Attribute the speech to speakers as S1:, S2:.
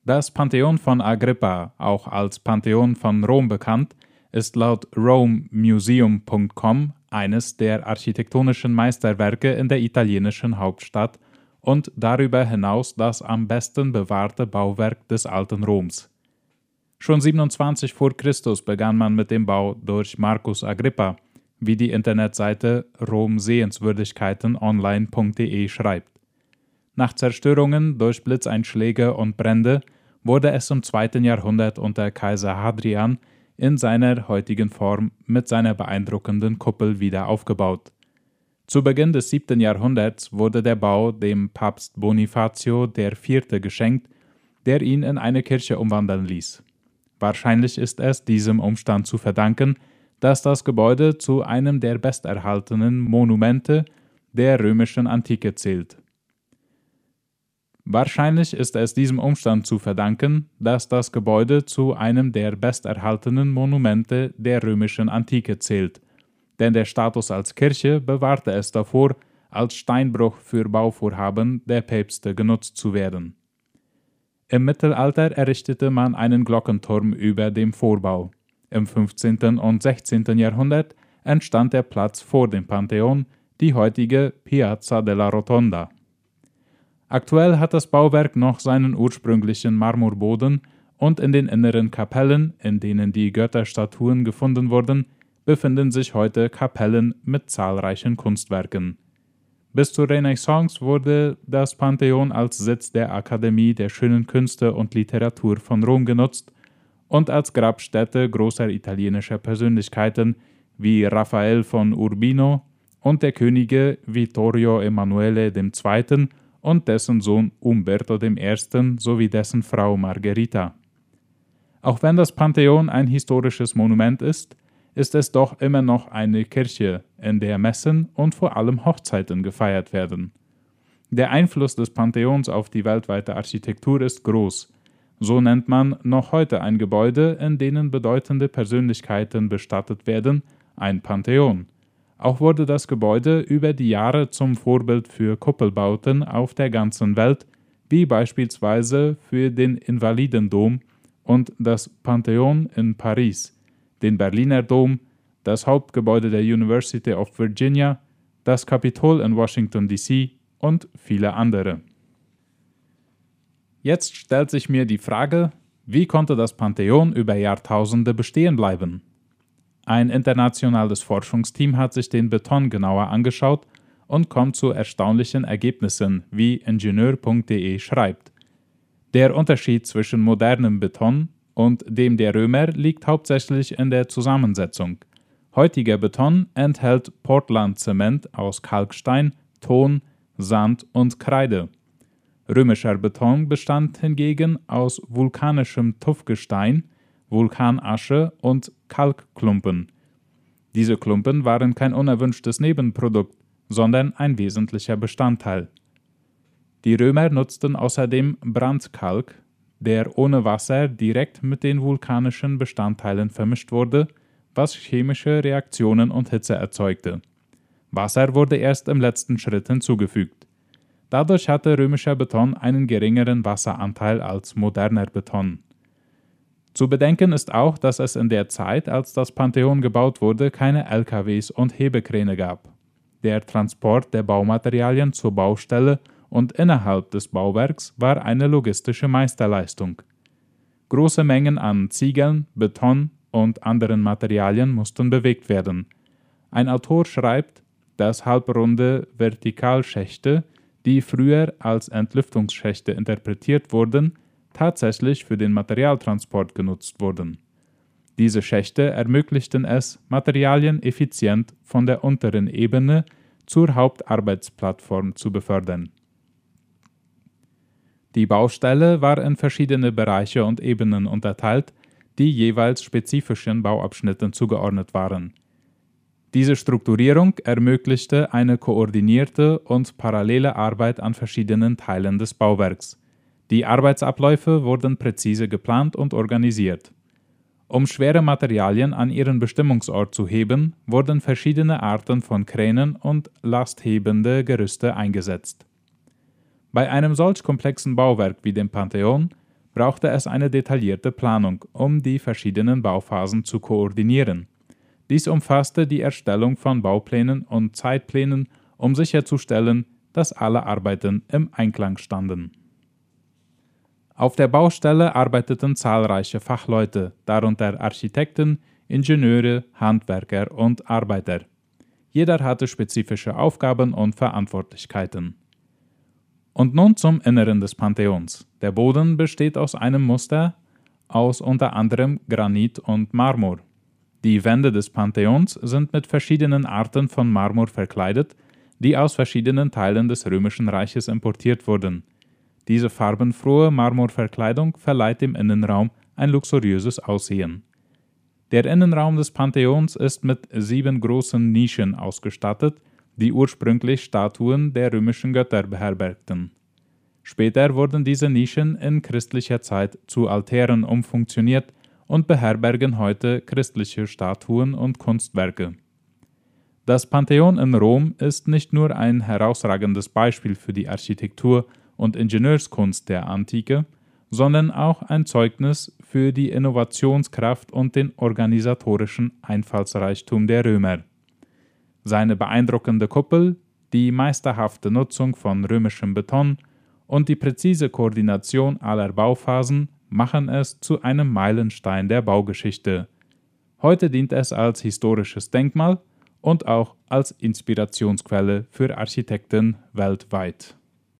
S1: Das Pantheon von Agrippa, auch als Pantheon von Rom bekannt, ist laut romemuseum.com eines der architektonischen Meisterwerke in der italienischen Hauptstadt und darüber hinaus das am besten bewahrte Bauwerk des alten Roms. Schon 27 vor Christus begann man mit dem Bau durch Marcus Agrippa, wie die Internetseite romsehenswürdigkeitenonline.de schreibt. Nach Zerstörungen durch Blitzeinschläge und Brände wurde es im 2. Jahrhundert unter Kaiser Hadrian in seiner heutigen Form mit seiner beeindruckenden Kuppel wieder aufgebaut. Zu Beginn des 7. Jahrhunderts wurde der Bau dem Papst Bonifacio IV. Geschenkt, der ihn in eine Kirche umwandeln ließ. Wahrscheinlich ist es diesem Umstand zu verdanken, dass das Gebäude zu einem der besterhaltenen Monumente der römischen Antike zählt. Wahrscheinlich ist es diesem Umstand zu verdanken, dass das Gebäude zu einem der besterhaltenen Monumente der römischen Antike zählt, denn der Status als Kirche bewahrte es davor, als Steinbruch für Bauvorhaben der Päpste genutzt zu werden. Im Mittelalter errichtete man einen Glockenturm über dem Vorbau. Im 15. und 16. Jahrhundert entstand der Platz vor dem Pantheon, die heutige Piazza della Rotonda. Aktuell hat das Bauwerk noch seinen ursprünglichen Marmorboden und in den inneren Kapellen, in denen die Götterstatuen gefunden wurden, befinden sich heute Kapellen mit zahlreichen Kunstwerken. Bis zur Renaissance wurde das Pantheon als Sitz der Akademie der schönen Künste und Literatur von Rom genutzt und als Grabstätte großer italienischer Persönlichkeiten wie Raphael von Urbino und der Könige Vittorio Emanuele II. Und dessen Sohn Umberto I. sowie dessen Frau Margherita. Auch wenn das Pantheon ein historisches Monument ist, ist es doch immer noch eine Kirche, in der Messen und vor allem Hochzeiten gefeiert werden. Der Einfluss des Pantheons auf die weltweite Architektur ist groß. So nennt man noch heute ein Gebäude, in denen bedeutende Persönlichkeiten bestattet werden, ein Pantheon. Auch wurde das Gebäude über die Jahre zum Vorbild für Kuppelbauten auf der ganzen Welt, wie beispielsweise für den Invalidendom und das Pantheon in Paris, den Berliner Dom, das Hauptgebäude der University of Virginia, das Kapitol in Washington D.C. und viele andere. Jetzt stellt sich mir die Frage, wie konnte das Pantheon über Jahrtausende bestehen bleiben? Ein internationales Forschungsteam hat sich den Beton genauer angeschaut und kommt zu erstaunlichen Ergebnissen, wie Ingenieur.de schreibt. Der Unterschied zwischen modernem Beton und dem der Römer liegt hauptsächlich in der Zusammensetzung. Heutiger Beton enthält Portlandzement aus Kalkstein, Ton, Sand und Kreide. Römischer Beton bestand hingegen aus vulkanischem Tuffgestein, Vulkanasche und Kalkklumpen. Diese Klumpen waren kein unerwünschtes Nebenprodukt, sondern ein wesentlicher Bestandteil. Die Römer nutzten außerdem Brandkalk, der ohne Wasser direkt mit den vulkanischen Bestandteilen vermischt wurde, was chemische Reaktionen und Hitze erzeugte. Wasser wurde erst im letzten Schritt hinzugefügt. Dadurch hatte römischer Beton einen geringeren Wasseranteil als moderner Beton. Zu bedenken ist auch, dass es in der Zeit, als das Pantheon gebaut wurde, keine LKWs und Hebekräne gab. Der Transport der Baumaterialien zur Baustelle und innerhalb des Bauwerks war eine logistische Meisterleistung. Große Mengen an Ziegeln, Beton und anderen Materialien mussten bewegt werden. Ein Autor schreibt, dass halbrunde Vertikalschächte, die früher als Entlüftungsschächte interpretiert wurden, tatsächlich für den Materialtransport genutzt wurden. Diese Schächte ermöglichten es, Materialien effizient von der unteren Ebene zur Hauptarbeitsplattform zu befördern. Die Baustelle war in verschiedene Bereiche und Ebenen unterteilt, die jeweils spezifischen Bauabschnitten zugeordnet waren. Diese Strukturierung ermöglichte eine koordinierte und parallele Arbeit an verschiedenen Teilen des Bauwerks. Die Arbeitsabläufe wurden präzise geplant und organisiert. Um schwere Materialien an ihren Bestimmungsort zu heben, wurden verschiedene Arten von Kränen und lasthebende Gerüste eingesetzt. Bei einem solch komplexen Bauwerk wie dem Pantheon brauchte es eine detaillierte Planung, um die verschiedenen Bauphasen zu koordinieren. Dies umfasste die Erstellung von Bauplänen und Zeitplänen, um sicherzustellen, dass alle Arbeiten im Einklang standen. Auf der Baustelle arbeiteten zahlreiche Fachleute, darunter Architekten, Ingenieure, Handwerker und Arbeiter. Jeder hatte spezifische Aufgaben und Verantwortlichkeiten. Und nun zum Inneren des Pantheons. Der Boden besteht aus einem Muster aus unter anderem Granit und Marmor. Die Wände des Pantheons sind mit verschiedenen Arten von Marmor verkleidet, die aus verschiedenen Teilen des Römischen Reiches importiert wurden. Diese farbenfrohe Marmorverkleidung verleiht dem Innenraum ein luxuriöses Aussehen. Der Innenraum des Pantheons ist mit 7 großen Nischen ausgestattet, die ursprünglich Statuen der römischen Götter beherbergten. Später wurden diese Nischen in christlicher Zeit zu Altären umfunktioniert und beherbergen heute christliche Statuen und Kunstwerke. Das Pantheon in Rom ist nicht nur ein herausragendes Beispiel für die Architektur und Ingenieurskunst der Antike, sondern auch ein Zeugnis für die Innovationskraft und den organisatorischen Einfallsreichtum der Römer. Seine beeindruckende Kuppel, die meisterhafte Nutzung von römischem Beton und die präzise Koordination aller Bauphasen machen es zu einem Meilenstein der Baugeschichte. Heute dient es als historisches Denkmal und auch als Inspirationsquelle für Architekten weltweit.